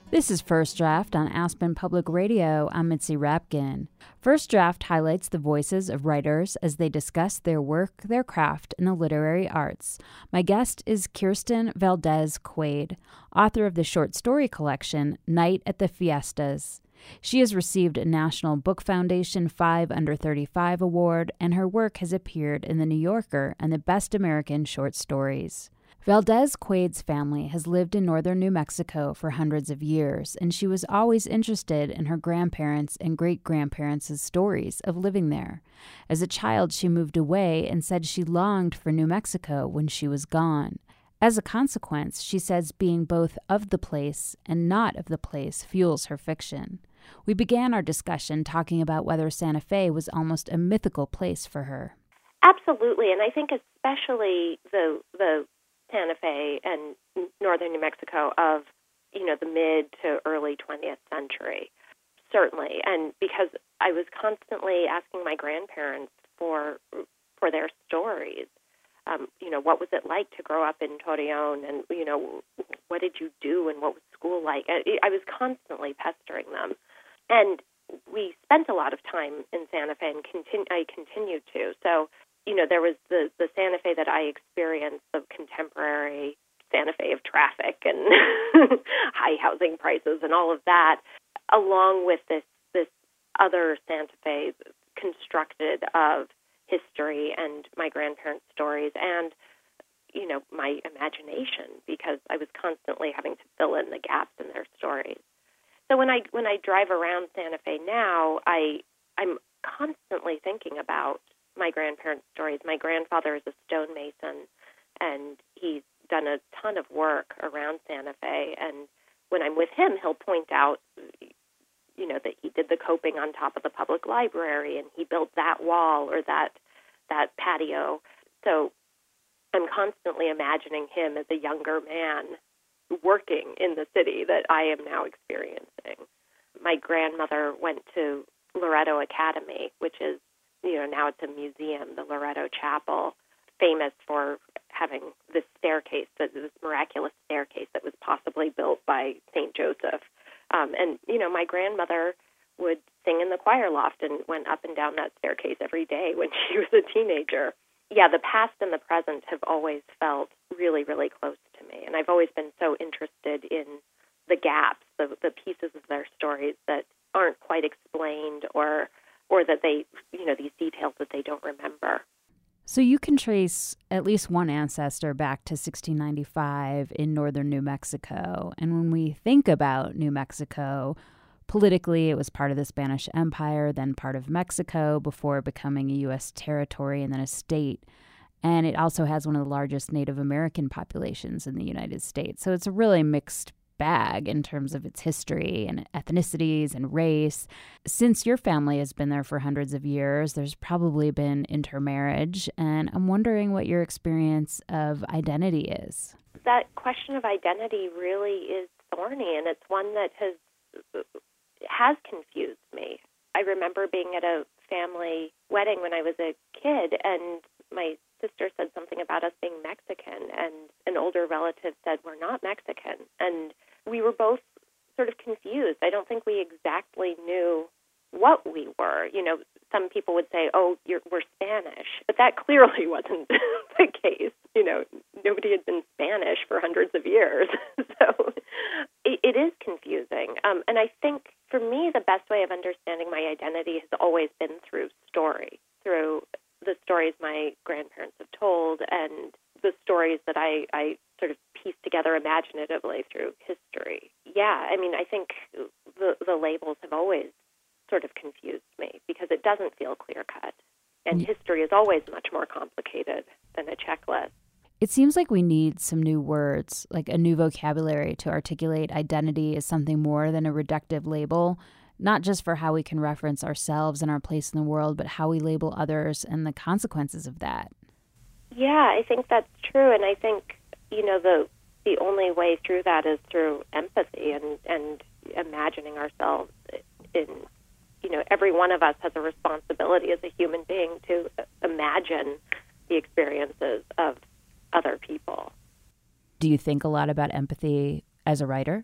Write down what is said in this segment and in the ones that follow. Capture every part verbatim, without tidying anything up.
This is First Draft on Aspen Public Radio. I'm Mitzi Rapkin. First Draft highlights the voices of writers as they discuss their work, their craft, and the literary arts. My guest is Kirsten Valdez Quaid, author of the short story collection Night at the Fiestas. She has received a National Book Foundation five under thirty-five award, and her work has appeared in The New Yorker and the Best American Short Stories. Valdez Quaid's family has lived in northern New Mexico for hundreds of years, and she was always interested in her grandparents' and great-grandparents' stories of living there. As a child, she moved away and said she longed for New Mexico when she was gone. As a consequence, she says being both of the place and not of the place fuels her fiction. We began our discussion talking about whether Santa Fe was almost a mythical place for her. Absolutely, and I think especially the the Santa Fe and northern New Mexico of, you know, the mid to early twentieth century, certainly. And because I was constantly asking my grandparents for for their stories. Um, you know, what was it like to grow up in Torreon? And, you know, what did you do and what was school like? I, I was constantly pestering them. And we spent a lot of time in Santa Fe, and continu- I continue to. So, you know, there was the, the Santa Fe that I experienced, the contemporary Santa Fe of traffic and high housing prices and all of that, along with this this other Santa Fe constructed of history and my grandparents' stories and, you know, my imagination, because I was constantly having to fill in the gaps in their stories. So when I when I drive around Santa Fe now, I I'm constantly thinking about my grandparents' stories. My grandfather is a stonemason, and he's done a ton of work around Santa Fe. And when I'm with him, he'll point out, you know, that he did the coping on top of the public library, and he built that wall or that that patio. So I'm constantly imagining him as a younger man working in the city that I am now experiencing. My grandmother went to Loretto Academy, which is, you know, now it's a museum, the Loretto Chapel, famous for having this staircase, this miraculous staircase that was possibly built by Saint Joseph. Um, and, you know, my grandmother would sing in the choir loft and went up and down that staircase every day when she was a teenager. Yeah, the past and the present have always felt really, really close to me. And I've always been so interested in the gaps, the, the pieces of their stories that aren't quite explained or or that they, you know, these details that they don't remember. So you can trace at least one ancestor back to sixteen ninety-five in northern New Mexico. And when we think about New Mexico, politically, it was part of the Spanish Empire, then part of Mexico before becoming a U S territory and then a state. And it also has one of the largest Native American populations in the United States. So it's a really mixed bag in terms of its history and ethnicities and race. Since your family has been there for hundreds of years, there's probably been intermarriage, and I'm wondering what your experience of identity is. That question of identity really is thorny, and it's one that has has confused me. I remember being at a family wedding when I was a kid, and my sister said something about us being Mexican, and an older relative said, we're not Mexican. And we were both sort of confused. I don't think we exactly knew what we were. You know, some people would say, oh, you're, we're Spanish. But that clearly wasn't the case. You know, nobody had been Spanish for hundreds of years. So it, it is confusing. Um, and I think, for me, the best way of understanding my identity has always been through story, through the stories my grandparents have told and the stories that I, I sort of piece together imaginatively through history. Yeah, I mean, I think the, the labels have always sort of confused me because it doesn't feel clear-cut. And mm. history is always much more complicated than a checklist. It seems like we need some new words, like a new vocabulary to articulate identity as something more than a reductive label, not just for how we can reference ourselves and our place in the world, but how we label others and the consequences of that. Yeah, I think that's true. And I think, you know, the the only way through that is through empathy and, and imagining ourselves in, you know, every one of us has a responsibility as a human being to imagine the experiences of other people. Do you think a lot about empathy as a writer? I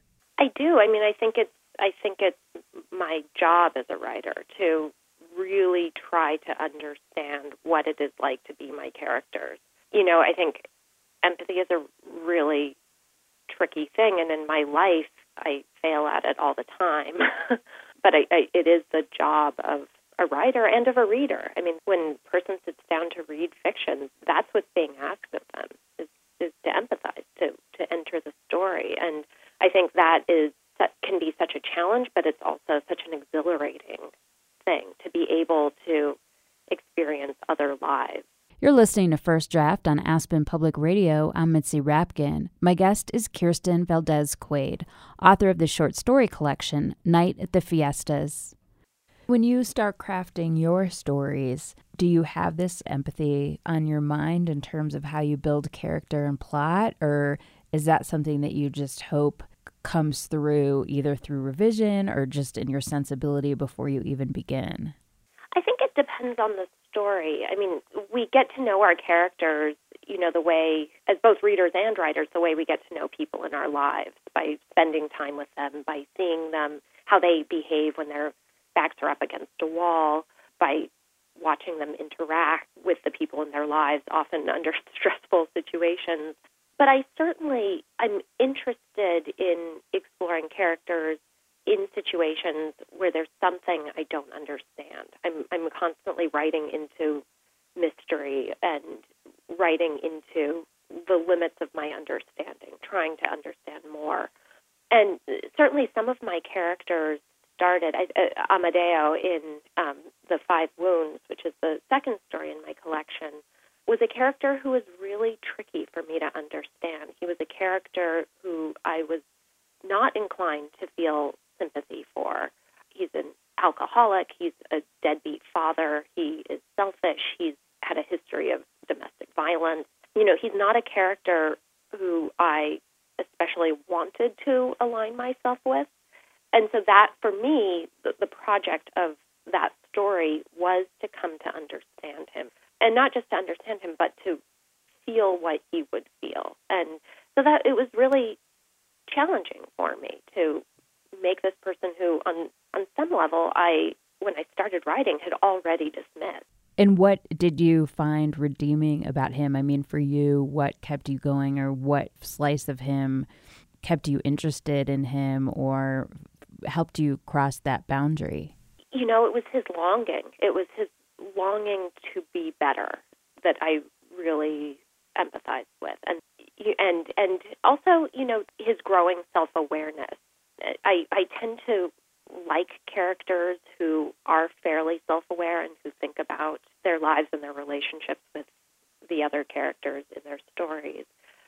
I do. I mean, I think it's I think it's my job as a writer to really try to understand what it is like to be my characters. You know, I think empathy is a really tricky thing, and in my life, I fail at it all the time. But I, I, it is the job of a writer and of a reader. I mean, when a person sits down to read fiction, that's what's being asked of them, is, is to empathize, to, to enter the story. And I think that is that can be such a challenge, but it's also such an exhilarating thing to be able to experience other lives. You're listening to First Draft on Aspen Public Radio. I'm Mitzi Rapkin. My guest is Kirsten Valdez Quaid, author of the short story collection, Night at the Fiestas. When you start crafting your stories, do you have this empathy on your mind in terms of how you build character and plot, or is that something that you just hope comes through either through revision or just in your sensibility before you even begin? I think it depends on the story. I mean, we get to know our characters, you know, the way, as both readers and writers, the way we get to know people in our lives by spending time with them, by seeing them, how they behave when their backs are up against a wall, by watching them interact with the people in their lives, often under stressful situations. But I certainly, I'm interested in exploring characters in situations where there's something I don't understand. I'm I'm constantly writing into mystery and writing into the limits of my understanding, trying to understand more. And certainly some of my characters started, I, uh, Amadeo in um, The Five Wounds, which is the second story in my collection, was a character who was really tricky for me to understand. He was a character who I was not inclined to feel sympathy for. He's an alcoholic. He's a deadbeat father. He is selfish. He's had a history of domestic violence. You know, he's not a character who I especially wanted to align myself with. And so that, for me, the, the project of that story was to come to understand him. And not just to understand him, but to feel what he would feel. And so that it was really challenging for me to make this person who, on, on some level, I, when I started writing, had already dismissed. And what did you find redeeming about him? I mean, for you, what kept you going, or what slice of him kept you interested in him or helped you cross that boundary? You know, it was his longing. It was his longing to be better that I really empathized with. And and and also, you know, his growing self-awareness. I, I tend to like characters who are fairly self-aware and who think about their lives and their relationships with the other characters in their stories.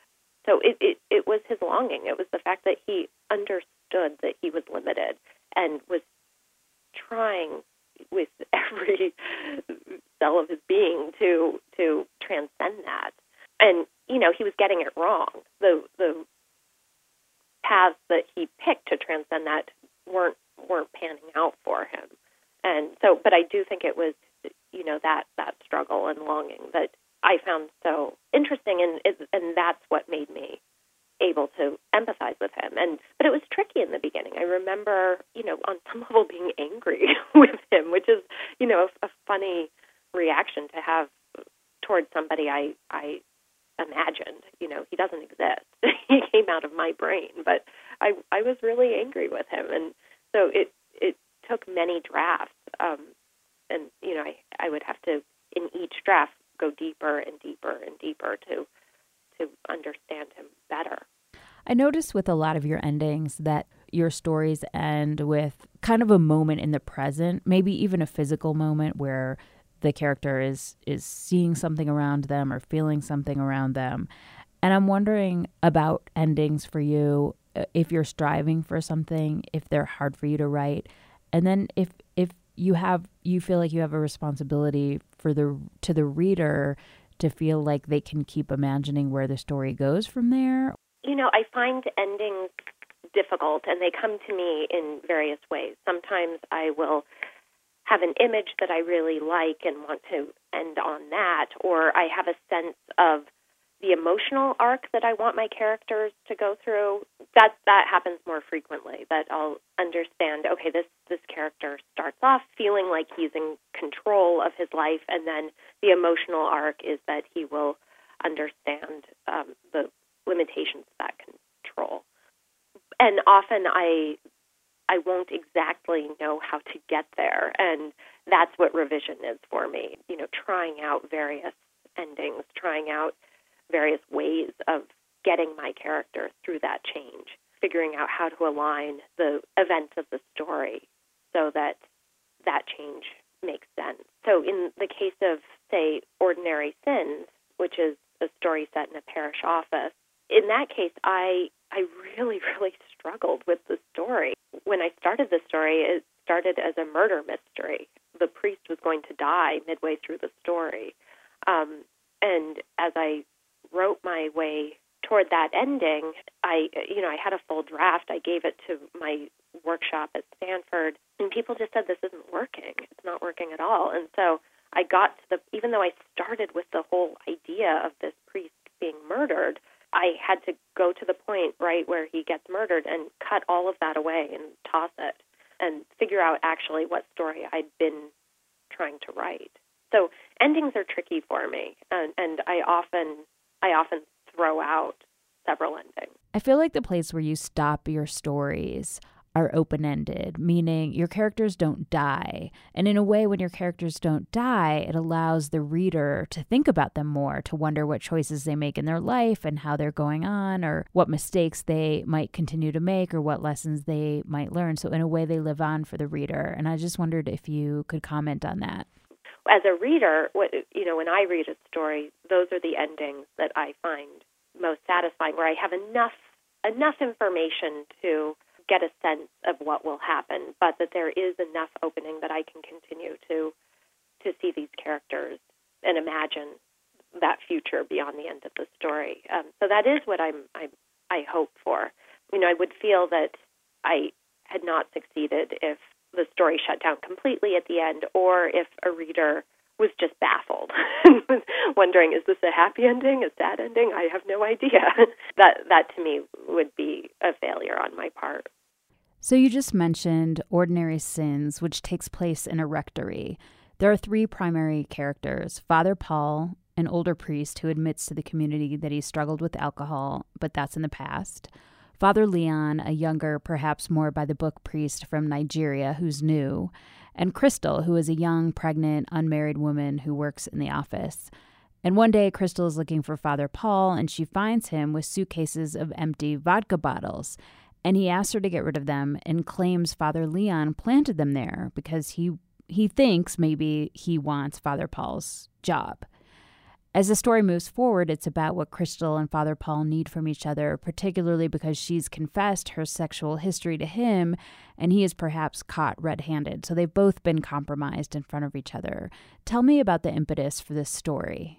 So it, it, it was his longing. It was the fact that he understood that he was limited and was trying with every cell of his being to to transcend that. And, you know, he was getting it wrong. The the paths that he picked to transcend that weren't weren't panning out for him. And so, but I do think it was, you know, that, that struggle and longing that I found so interesting, and and that's what made me able to empathize with him. And but it was tricky in the beginning. I remember, you know, on some level being angry with him, which is, you know, a, a funny reaction to have towards somebody I I imagined. You know, he doesn't exist. He came out of my brain, but I I was really angry with him, and so it it took many drafts, um, and you know, I I would have to in each draft go deeper and deeper and deeper to to understand him better. I notice with a lot of your endings that your stories end with kind of a moment in the present, maybe even a physical moment where the character is is seeing something around them or feeling something around them. And I'm wondering about endings for you, if you're striving for something, if they're hard for you to write, and then if if you have you feel like you have a responsibility for the to the reader to feel like they can keep imagining where the story goes from there. You know, I find endings difficult, and they come to me in various ways. Sometimes I will have an image that I really like and want to end on that, or I have a sense of the emotional arc that I want my characters to go through, that that happens more frequently, that I'll understand, okay, this, this character starts off feeling like he's in control of his life, and then the emotional arc is that he will understand um, the limitations of that control. And often I I won't exactly know how to get there, and that's what revision is for me, you know, trying out various endings, trying out various ways of getting my character through that change, figuring out how to align the events of the story so that that change makes sense. So in the case of, say, Ordinary Sins, which is a story set in a parish office, in that case, I I really, really struggled with the story. When I started the story, it started as a murder mystery. The priest was going to die midway through the story. Um, and as I wrote my way toward that ending, I, you know, I had a full draft. I gave it to my workshop at Stanford, and people just said, this isn't working. It's not working at all. And so I got to the, even though I started with the whole idea of this priest being murdered, I had to go to the point, right, where he gets murdered and cut all of that away and toss it and figure out actually what story I'd been trying to write. So endings are tricky for me, and, and I often I often throw out several endings. I feel like the place where you stop your stories are open-ended, meaning your characters don't die. And in a way, when your characters don't die, it allows the reader to think about them more, to wonder what choices they make in their life and how they're going on, or what mistakes they might continue to make, or what lessons they might learn. So in a way, they live on for the reader. And I just wondered if you could comment on that. As a reader, what, you know, when I read a story, those are the endings that I find most satisfying, where I have enough enough information to get a sense of what will happen, but that there is enough opening that I can continue to to see these characters and imagine that future beyond the end of the story. Um, so that is what I'm, I'm I hope for. You know, I would feel that I had not succeeded if the story shut down completely at the end, or if a reader was just baffled, wondering, is this a happy ending, a sad ending? I have no idea. that that to me would be a failure on my part. So you just mentioned Ordinary Sins, which takes place in a rectory. There are three primary characters: Father Paul, an older priest who admits to the community that he struggled with alcohol, but that's in the past; Father Leon, a younger, perhaps more by-the-book priest from Nigeria who's new; and Crystal, who is a young, pregnant, unmarried woman who works in the office. And one day, Crystal is looking for Father Paul, and she finds him with suitcases of empty vodka bottles. And he asks her to get rid of them and claims Father Leon planted them there because he he thinks maybe he wants Father Paul's job. As the story moves forward, it's about what Crystal and Father Paul need from each other, particularly because she's confessed her sexual history to him, and he is perhaps caught red-handed. So they've both been compromised in front of each other. Tell me about the impetus for this story.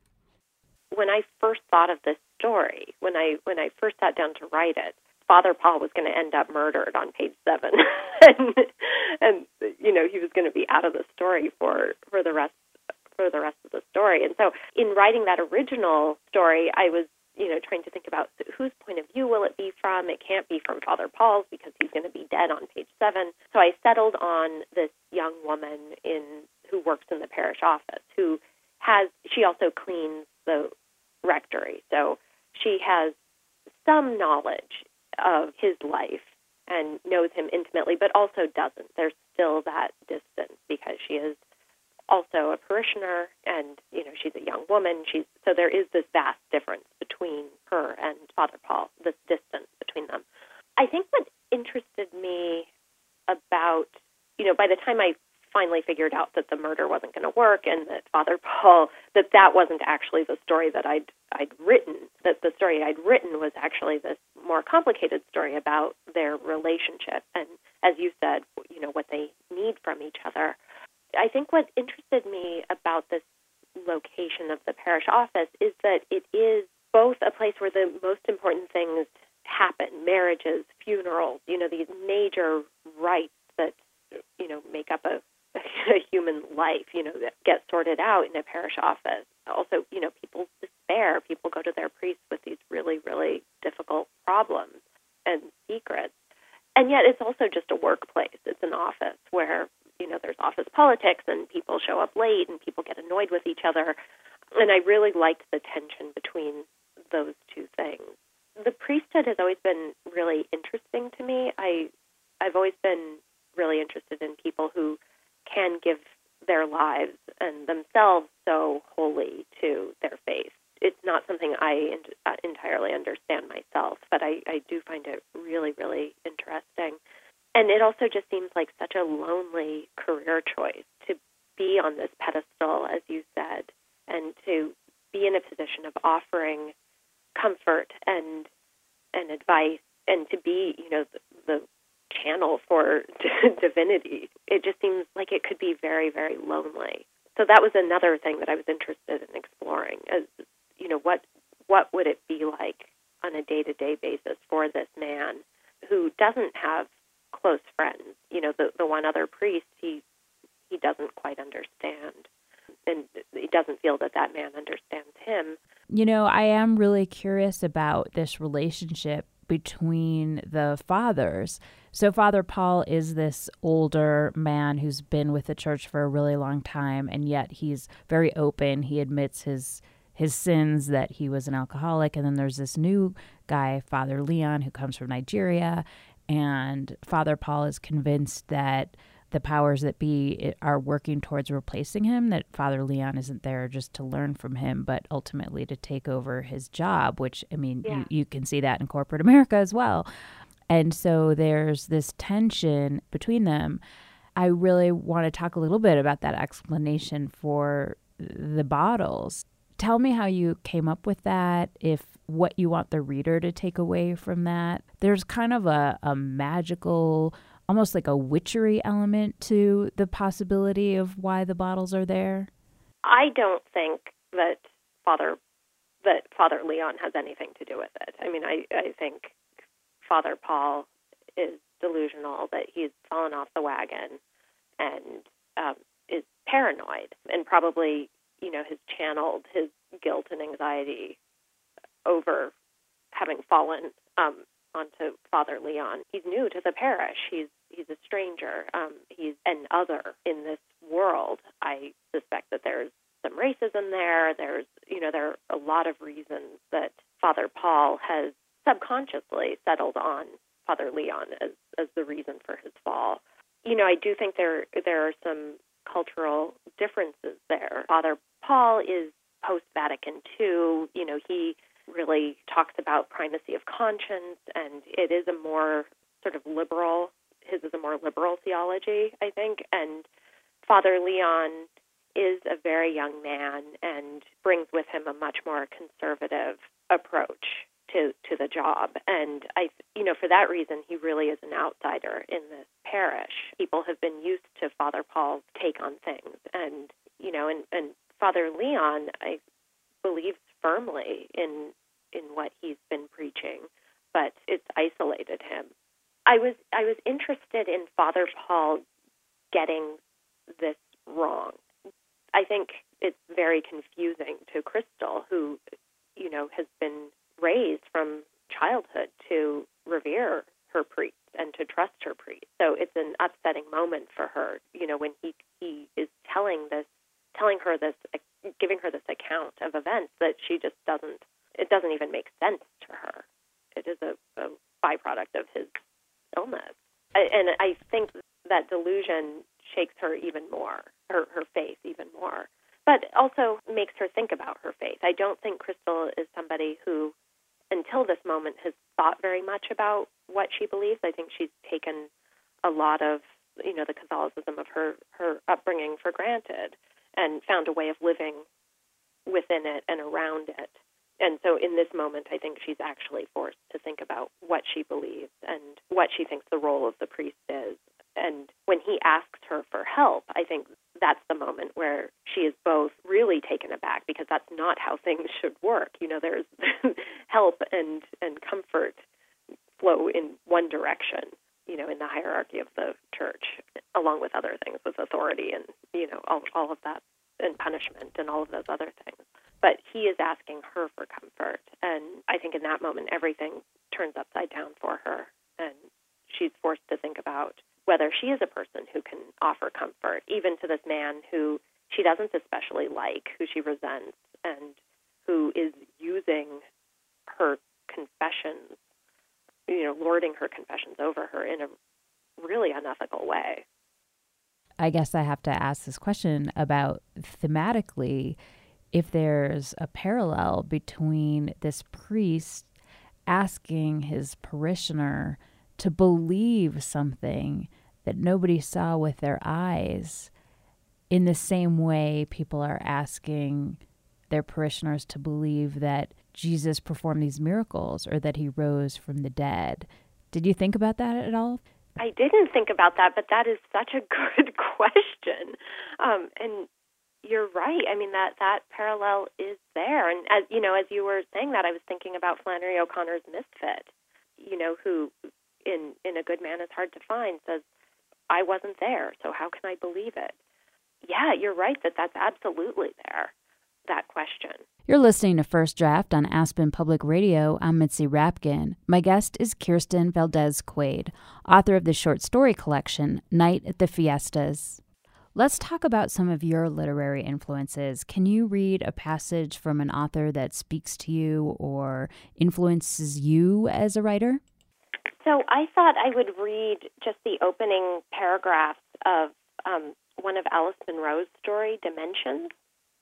When I first thought of this story, when I when I first sat down to write it, Father Paul was going to end up murdered on page seven, and, and you know he was going to be out of the story for, for the rest for the rest of the story. And so, in writing that original story, I was you know trying to think about whose point of view will it be from. It can't be from Father Paul's because he's going to be dead on page seven. So I settled on this young woman in who works in the parish office, who has she also cleans the rectory, so she has some knowledge of his life and knows him intimately, but also doesn't. There's still that distance because she is also a parishioner, and you know she's a young woman. She's so there is this vast difference between her and Father Paul. This distance between them. I think what interested me about you know by the time I finally figured out that the murder wasn't going to work and that Father Paul that that wasn't actually the story that I'd I'd written. That the story I'd written was actually this more complicated story about their relationship and, as you said, you know what they need from each other. I think what interested me about this location of the parish office is that it is both a place where the most important things happen: marriages, funerals, you know, these major rites that you know make up a a human life, you know, that gets sorted out in a parish office. Also, you know, people despair. People go to their priests with these really, really difficult problems. secrets. And yet it's also just a workplace. It's an office where, you know, there's office politics and people show up late and people get annoyed with each other. And I really liked the tension between those two things. The priesthood has always been really interesting to me. I, I've always been really interested in people who can give their lives and themselves so wholly to their faith. It's not something I in, uh, entirely understand myself, but I, I do find it really, really interesting. And it also just seems like such a lonely career choice to be on this pedestal, as you said, and to be in a position of offering comfort and and advice, and to be, you know, the, the channel for divinity. It just seems like it could be very, very lonely. So that was another thing that I was interested in exploring, as, you know, what what would it be like on a day-to-day basis for this man who doesn't have close friends. You know, the, the one other priest, he he doesn't quite understand, and he doesn't feel that that man understands him. You know, I am really curious about this relationship between the fathers. So Father Paul is this older man who's been with the church for a really long time, and yet he's very open. He admits his his sins, that he was an alcoholic. And then there's this new guy, Father Leon, who comes from Nigeria, and Father Paul is convinced that the powers that be are working towards replacing him, that Father Leon isn't there just to learn from him, but ultimately to take over his job, which, I mean, Yeah. you, you can see that in corporate America as well. And so there's this tension between them. I really want to talk a little bit about that explanation for the bottles. Tell me how you came up with that, if what you want the reader to take away from that. There's kind of a, a magical, almost like a witchery element to the possibility of why the bottles are there. I don't think that Father that Father Leon has anything to do with it. I mean, I, I think Father Paul is delusional, that he's fallen off the wagon and um, is paranoid, and probably, you know, has channeled his guilt and anxiety over having fallen um, onto Father Leon. He's new to the parish. He's he's a stranger. Um, he's an other in this world. I suspect that there's some racism there. There's, you know, there are a lot of reasons that Father Paul has subconsciously settled on Father Leon as, as the reason for his fall. You know, I do think there there are some cultural differences there. Father Paul is post-Vatican two. You know, he really talks about primacy of conscience, and it is a more sort of liberal, his is a more liberal theology, I think. And Father Leon is a very young man and brings with him a much more conservative approach to, to the job. And, I, you know, for that reason, he really is an outsider in this parish. People have been used to Father Paul's take on things. And, you know, and, and Father Leon, I believes firmly in in what he's been preaching, but it's isolated him. I was I was interested in Father Paul getting this wrong. I think it's very confusing to Crystal, who, you know, has been raised from childhood to revere her priest and to trust her priest. So it's an upsetting moment for her, you know, when he he is telling this, telling her this, giving her this account of events that she just doesn't, it doesn't even make sense to her. It is a, a byproduct of his illness. I, and I think that delusion shakes her even more, her, her faith even more, but also makes her think about her faith. I don't think Crystal is somebody who, until this moment, has thought very much about what she believes. I think she's taken a lot of, you know, the Catholicism of her, her upbringing for granted and found a way of living within it and around it. And so in this moment, I think she's actually forced to think about what she believes and what she thinks the role of the priest is. And when he asks her for help, I think that's the moment where she is both really taken aback, because that's not how things should work. You know, there's help and, and comfort flow in one direction, you know, in the hierarchy of the church, along with other things, with authority and, you know, all, all of that, and punishment and all of those other things. But he is asking her for comfort. And I think in that moment, everything turns upside down for her. And where she is a person who can offer comfort, even to this man who she doesn't especially like, who she resents, and who is using her confessions, you know, lording her confessions over her in a really unethical way. I guess I have to ask this question about thematically, if there's a parallel between this priest asking his parishioner to believe something that nobody saw with their eyes, in the same way people are asking their parishioners to believe that Jesus performed these miracles or that he rose from the dead. Did you think about that at all? I didn't think about that, but that is such a good question. Um, and you're right. I mean, that, that parallel is there. And as you know, as you were saying that, I was thinking about Flannery O'Connor's Misfit, you know, who in, in A Good Man Is Hard to Find says, I wasn't there, so how can I believe it? Yeah, you're right that that's absolutely there, that question. You're listening to First Draft on Aspen Public Radio. I'm Mitzi Rapkin. My guest is Kirsten Valdez Quaid, author of the short story collection, Night at the Fiestas. Let's talk about some of your literary influences. Can you read a passage from an author that speaks to you or influences you as a writer? So I thought I would read just the opening paragraphs of um, one of Alice Munro's story, Dimensions.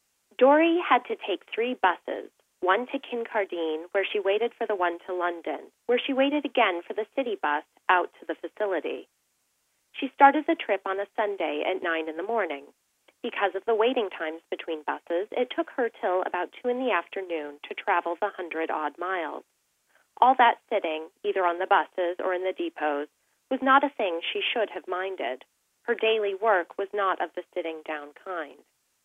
Dory had to take three buses, one to Kincardine, where she waited for the one to London, where she waited again for the city bus out to the facility. She started the trip on a Sunday at nine in the morning. Because of the waiting times between buses, it took her till about two in the afternoon to travel the hundred-odd miles. All that sitting, either on the buses or in the depots, was not a thing she should have minded. Her daily work was not of the sitting-down kind.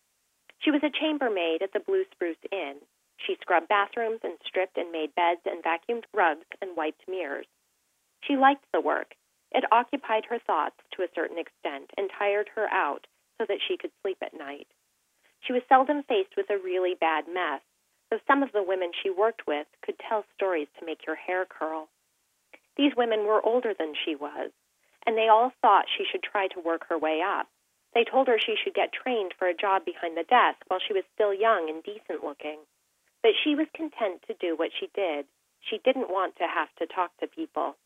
She was a chambermaid at the Blue Spruce Inn. She scrubbed bathrooms and stripped and made beds and vacuumed rugs and wiped mirrors. She liked the work. It occupied her thoughts to a certain extent and tired her out so that she could sleep at night. She was seldom faced with a really bad mess, though some of the women she worked with could tell stories to make your hair curl. These women were older than she was, and they all thought she should try to work her way up. They told her she should get trained for a job behind the desk while she was still young and decent-looking. But she was content to do what she did. She didn't want to have to talk to people.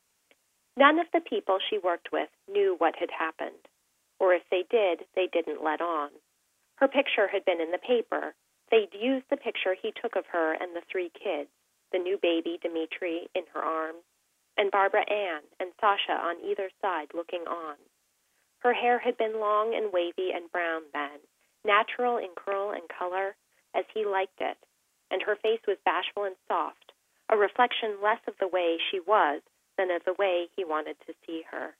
None of the people she worked with knew what had happened, or if they did, they didn't let on. Her picture had been in the paper. They'd used the picture he took of her and the three kids, the new baby, Dimitri, in her arms, and Barbara Ann and Sasha on either side looking on. Her hair had been long and wavy and brown then, natural in curl and color, as he liked it, and her face was bashful and soft, a reflection less of the way she was than of the way he wanted to see her.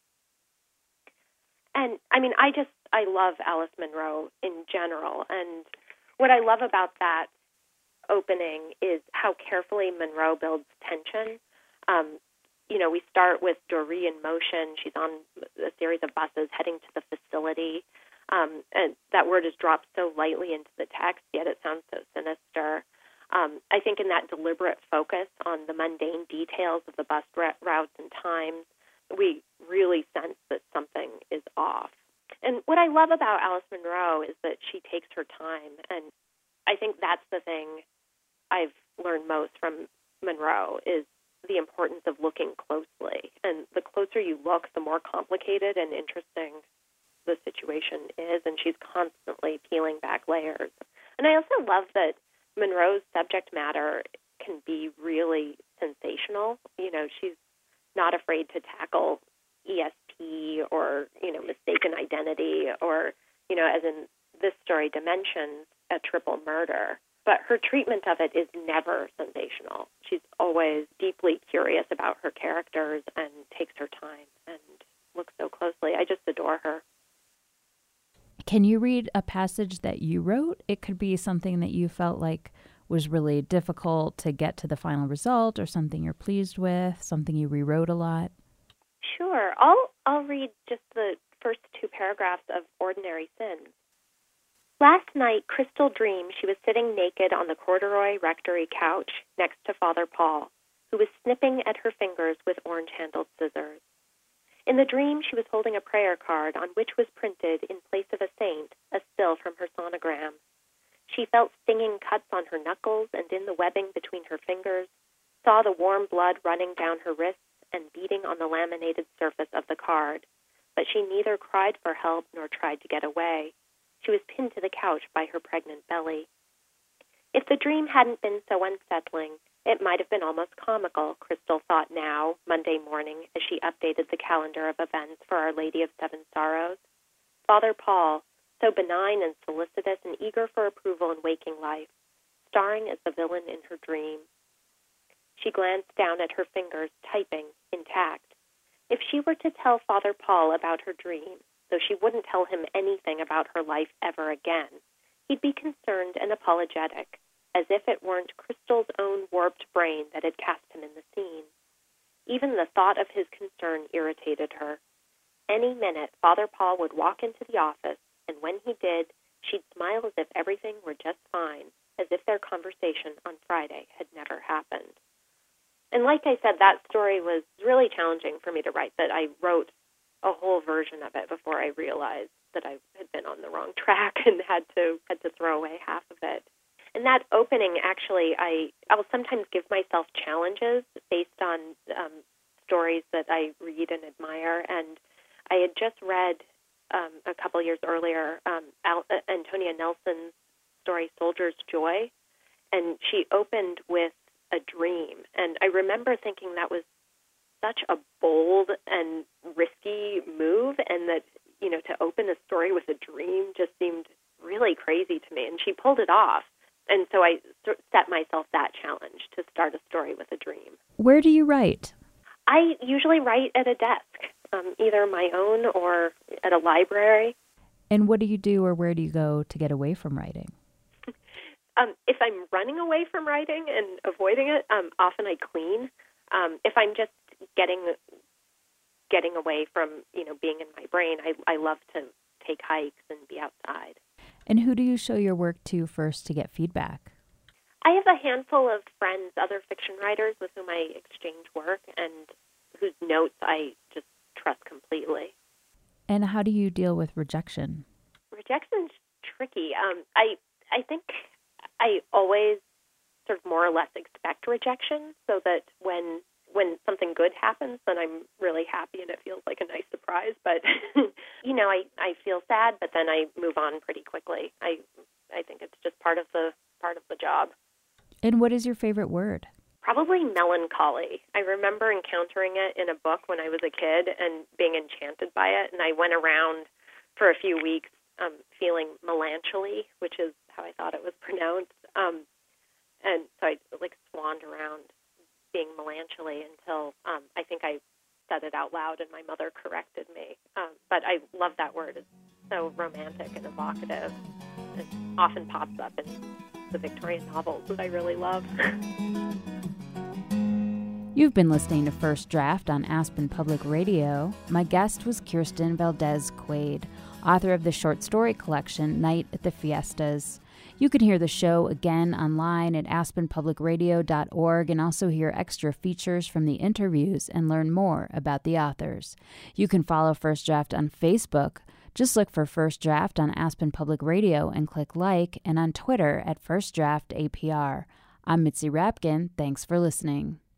And, I mean, I just, I love Alice Munro in general, and what I love about that opening is how carefully Munro builds tension. Um, You know, we start with Dory in motion. She's on a series of buses heading to the facility. Um, and that word is dropped so lightly into the text, yet it sounds so sinister. Um, I think in that deliberate focus on the mundane details of the bus routes and times, we really sense that something is off. And what I love about Alice Munro is that she takes her time. And I think that's the thing I've learned most from Munro is the importance of looking closely. And the closer you look, the more complicated and interesting the situation is, and she's constantly peeling back layers. And I also love that Munro's subject matter can be really sensational. You know, she's not afraid to tackle E S P or, you know, mistaken identity or, you know, as in this story, Dimensions, a triple murder. But her treatment of it is never sensational. She's always deeply curious about her characters and takes her time and looks so closely. I just adore her. Can you read a passage that you wrote? It could be something that you felt like was really difficult to get to the final result or something you're pleased with, something you rewrote a lot. Sure. I'll, I'll read just the first two paragraphs of Ordinary Sins. Last night, Crystal dreamed she was sitting naked on the corduroy rectory couch next to Father Paul, who was snipping at her fingers with orange-handled scissors. In the dream, she was holding a prayer card on which was printed, in place of a saint, a still from her sonogram. She felt stinging cuts on her knuckles and in the webbing between her fingers, saw the warm blood running down her wrists and beating on the laminated surface of the card. But she neither cried for help nor tried to get away. She was pinned to the couch by her pregnant belly. If the dream hadn't been so unsettling, it might have been almost comical, Crystal thought now, Monday morning, as she updated the calendar of events for Our Lady of Seven Sorrows. Father Paul, so benign and solicitous and eager for approval in waking life, starring as the villain in her dream. She glanced down at her fingers, typing, intact. If she were to tell Father Paul about her dream, though she wouldn't tell him anything about her life ever again, he'd be concerned and apologetic, as if it weren't Crystal's own warped brain that had cast him in the scene. Even the thought of his concern irritated her. Any minute, Father Paul would walk into the office, and when he did, she'd smile as if everything were just fine, as if their conversation on Friday had never happened. And like I said, that story was really challenging for me to write, that I wrote a whole version of it before I realized that I had been on the wrong track and had to had to throw away half of it. And that opening, actually, I, I'll sometimes give myself challenges based on um, stories that I read and admire. And I had just read um, a couple years earlier um, Al- uh, Antonia Nelson's story, Soldier's Joy, and she opened with a dream. And I remember thinking that was such a bold and risky move, and that, you know, to open a story with a dream just seemed really crazy to me. And she pulled it off. And so I set myself that challenge to start a story with a dream. Where do you write? I usually write at a desk, um, either my own or at a library. And what do you do, or where do you go to get away from writing? um, if I'm running away from writing and avoiding it, um, often I clean. Um, if I'm just getting getting away from, you know, being in my brain, I, I love to take hikes and be outside. And who do you show your work to first to get feedback? I have a handful of friends, other fiction writers with whom I exchange work and whose notes I just trust completely. And how do you deal with rejection? Rejection's tricky. Um, I I think I always sort of more or less expect rejection, so that when when something good happens, then I'm really happy and it feels like a nice surprise. But, you know, I, I feel sad, but then I move on pretty quickly. I I think it's just part of the part of the job. And what is your favorite word? Probably melancholy. I remember encountering it in a book when I was a kid and being enchanted by it. And I went around for a few weeks um, feeling melancholy, which is how I thought it was pronounced. Um, and so I like swanned around being melancholy until um, I think I said it out loud and my mother corrected me. Um, but I love that word. It's so romantic and evocative. It often pops up in the Victorian novels that I really love. You've been listening to First Draft on Aspen Public Radio. My guest was Kirsten Valdez Quaid, author of the short story collection Night at the Fiestas. You can hear the show again online at aspen public radio dot org and also hear extra features from the interviews and learn more about the authors. You can follow First Draft on Facebook. Just look for First Draft on Aspen Public Radio and click like, and on Twitter at First Draft A P R. I'm Mitzi Rapkin. Thanks for listening.